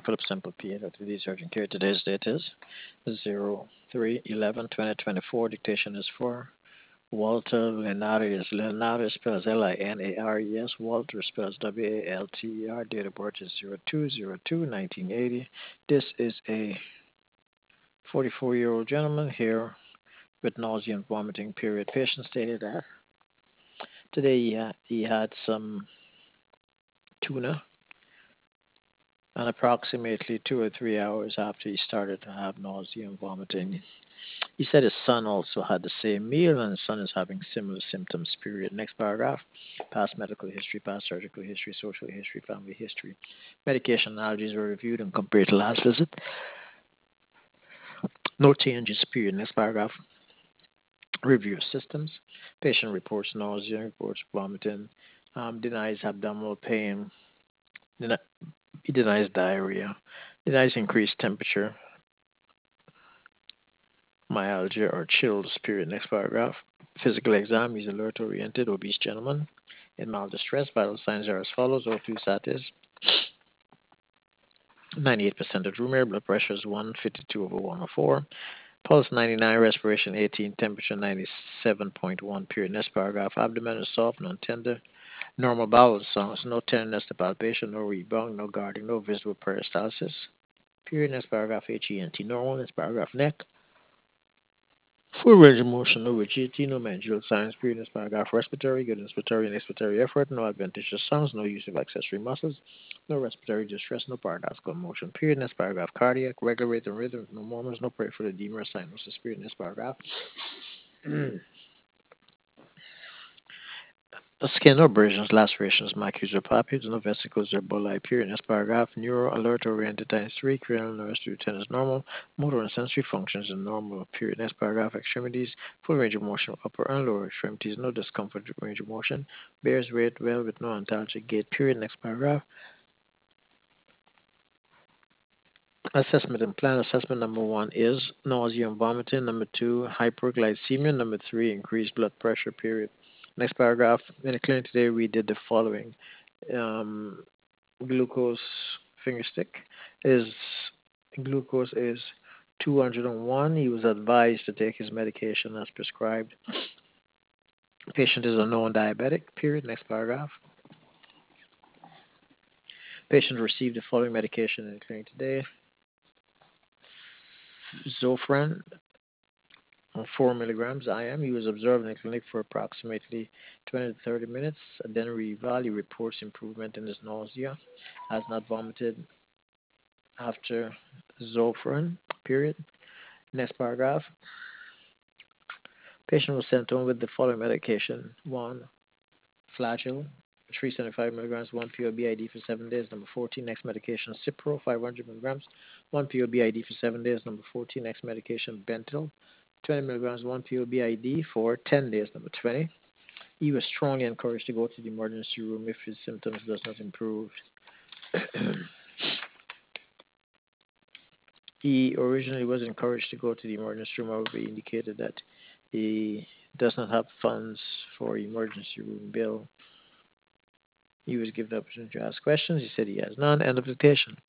Philip Semple, PA, Dr. D. Surgeon Care. Today's date is 03/11/2024. Dictation is for Walter Linares. Linares spells Linares. Walter spells Walter. Date of birth is 02/02/1980. This is a 44-year-old gentleman here with nausea and vomiting. Period. Patient stated that today he had some tuna, and approximately 2 or 3 hours after he started to have nausea and vomiting, he said his son also had the same meal and his son is having similar symptoms. Period. Next paragraph. Past medical history, past surgical history, social history, family history. Medication allergies were reviewed and compared to last visit. No changes. Period. Next paragraph. Review of systems. Patient reports nausea, reports vomiting, denies abdominal pain, he denies diarrhea, denies increased temperature, myalgia or chills. Period. Next paragraph. Physical exam. He's alert oriented, obese gentleman in mild distress. Vital signs are as follows. O2 sat is 98% of room air. Blood pressure is 152/104. Pulse 99. Respiration 18. Temperature 97.1. Period. Next paragraph. Abdomen is soft, non-tender. Normal bowel sounds. No tenderness to palpation. No rebound. No guarding. No visible peristalsis. Period. Next paragraph. HENT normal. Next paragraph. Neck. Full range of motion, no rigidity, no mandibular signs, period. Next paragraph. Respiratory, good inspiratory and expiratory effort, no adventitious sounds, no use of accessory muscles, no respiratory distress, no paradoxical motion, period. Next paragraph. Cardiac, regular rate and rhythm, no murmurs, no peripheral edema or cyanosis, period. Next paragraph. Skin abrasions, lacerations, macules or papules, no vesicles or bulli, period. Next paragraph. Neuro, alert, oriented times 3, cranial nerves to 10 is normal, motor and sensory functions are normal, period. Next paragraph. Extremities, full range of motion, upper and lower extremities, no discomfort, range of motion, bears weight well with no antalgic gait, period. Next paragraph. Assessment and plan. Assessment number 1 is nausea and vomiting. Number 2, hyperglycemia. Number 3, increased blood pressure, period. Next paragraph. In the clinic today, we did the following. Um, Glucose finger stick is glucose is 201. He was advised to take his medication as prescribed. Patient is a known diabetic, period. Next paragraph. Patient received the following medication in the clinic today. Zofran, 4 milligrams IM. He was observed in the clinic for approximately 20 to 30 minutes. And then reeval, reports improvement in his nausea. Has not vomited after Zofran, period. Next paragraph. Patient was sent home with the following medication. 1, Flagyl, 375 milligrams, 1 POBID for 7 days. Number 14, next medication, Cipro, 500 milligrams, 1 POBID for 7 days. Number 14, next medication, Bentyl, 20 milligrams, 1 POBID for 10 days. Number 20. He was strongly encouraged to go to the emergency room if his symptoms does not improve. He originally was encouraged to go to the emergency room, however, he indicated that he does not have funds for emergency room bill. He was given the opportunity to ask questions. He said he has none. End of dictation.